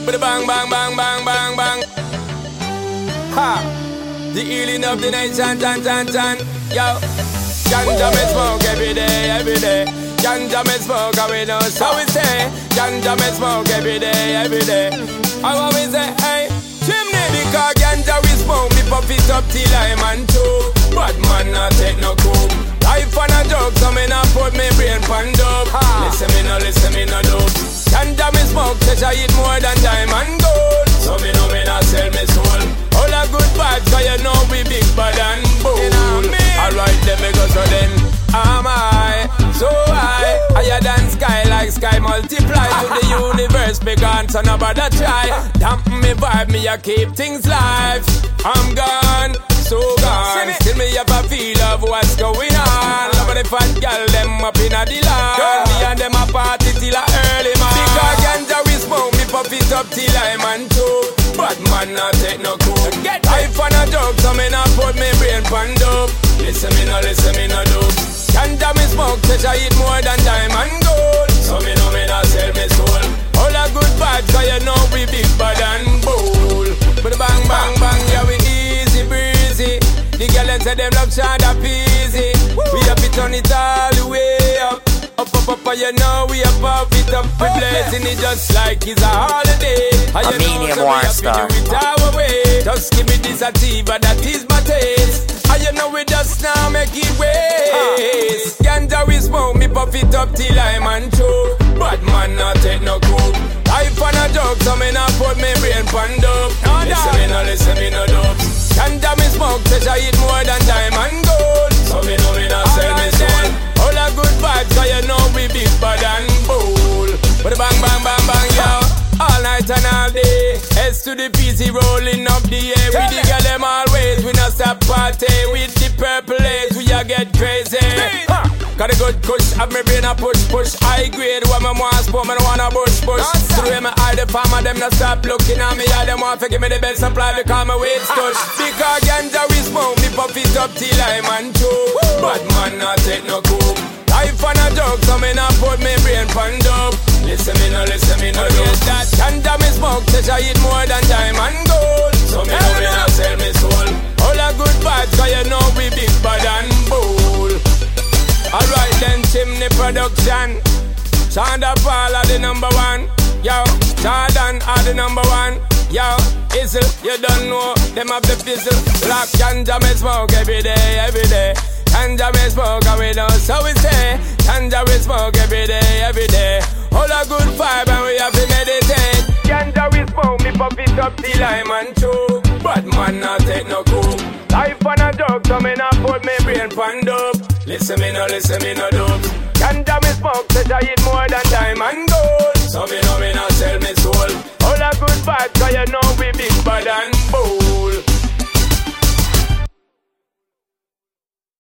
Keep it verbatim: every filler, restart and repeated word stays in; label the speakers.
Speaker 1: With a bang, bang, bang, bang, bang, bang. Ha! The healing of the nation, chan, chan, chan. Yo, ganja me smoke every day, every day. Ganja me smoke, and we know so we say. Ganja me smoke every day, every day. I always say, hey, chimney, because ganja we smoke, me puff it up till I'm on two. But man, not take no coke. Life on a joke, so me not put me brain pan dope. Listen me no, listen me no dope. Ganja me smoke, say I eat more than diamond gold. So me know me not sell me soul. All a good vibes, so you know we big bad and bold. You know me? Alright, let me go so then. Am I so high? Higher than sky, like sky multiply to the universe. Big on, so nobody try. Dampen me vibe, me a keep things live. I'm gone, so gone. Still me have a feel of what's going on. Love the fat girl, them up in a the land. Me and them a party till a early man. Because ganja we smoke, me puff it up till I'm on two. But man not take no coke. Life on a joke, so me not put me brain pan dope. Listen me no, listen me no dope. Ganja me smoke, say I eat more than diamond gold. So me know me not sell me soul. All a good vibes, so you know we big bad and bold. But bang bang bang, yeah we easy breezy. The girl them say them love Shonda Peasy. We have to turn it all the way up. Up, up, up, and you know we have pop it up. We blazing it just like it's a holiday. And you know so we have to do it our way. Just give me this sativa, that is my taste. And you know we just now make it waste. Ganja we smoke, me puff it up till I'm on choke. But man not take no coke. Life on a joke, so me not put me brain pan dope. Listen me no, listen me no dope. Ganja me smoke, say I eat more than diamond gold. So me know me not sell me soul. All a good vibes, so you know we big bad and bold. But bang bang bang bang yo, all night and all day. S to the P C rolling up the air. We the girl them always, we not stop party. With the purple haze, we a get crazy. Huh. Got a good push, have me brain a push push. High grade, what me want sport, me don't wanna bush push. Through me eye the farmer, them not stop looking at me. I them want to give me the best supply because my weight stush. Because ganja we smoke, me puff it up till I'm on choke. But man not take no coke. Life on a joke, so me not put me brain pan dope. Listen me no, listen me no, yes that ganja me smoke, say I eat more than diamond gold. So me know me not sell me soul. All a good vibes, so you know we big bad and bold. Alright then, Chimney Production. Shonda Paul are the number one. Yo, Jordan are the number one. Yo, Izzle, you don't know, them have the fizzle. Black ganja me smoke every day, every day. Ganja we smoke and we know so we say. Ganja we smoke every day, every day. All a good vibe and we have to meditate. Ganja we smoke, me puff it up till I'm on choke. But man not take no coke. Life on a joke, so me not put me brain pan dope. Listen me no, listen me no dope. Ganja me smoke, say I eat more than diamond gold. So me know me not sell me soul. All a good vibe, so you know we big bad and bold.